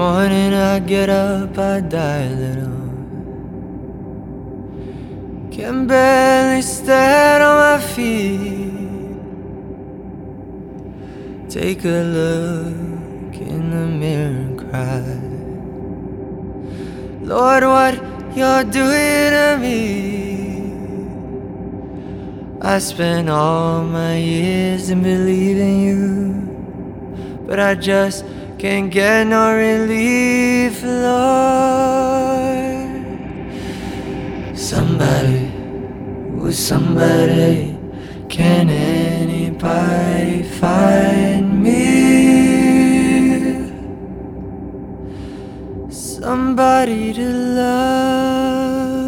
morning I get up, I die a little. Can barely stand on my feet. Take a look in the mirror and cry, Lord, what you're doing to me. I spent all my years in believing you, but I just can't get no relief, Lord. Somebody, with somebody, can anybody find me? Somebody to love.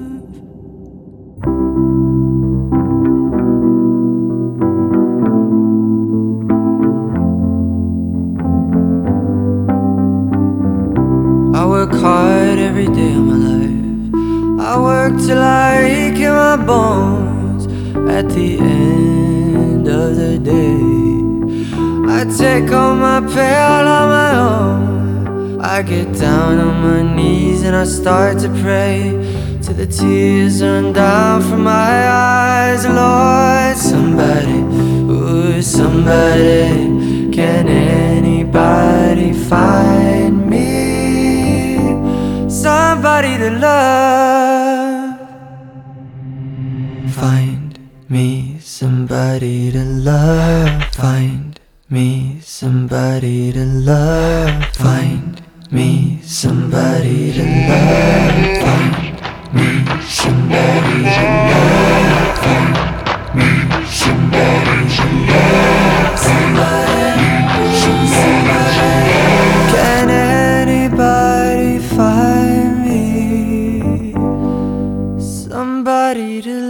I work hard every day of my life. I work till I ache in my bones. At the end of the day, I take all my pay all on my own. I get down on my knees and I start to pray till the tears run down from my eyes. Lord, somebody, ooh, somebody, can anybody find me? Somebody to love. Find me somebody to love. Find me somebody to love. Find me somebody to love. Find me somebody to love. Find me somebody to love. Somebody. Can anybody find me somebody to love?